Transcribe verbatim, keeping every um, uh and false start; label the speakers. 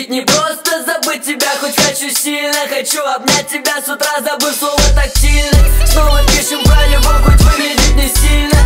Speaker 1: не просто забыть тебя, хоть хочу сильно. Хочу обнять тебя с утра, забыв слово тактильно. Снова пишем про любовь, хоть выглядит не сильно.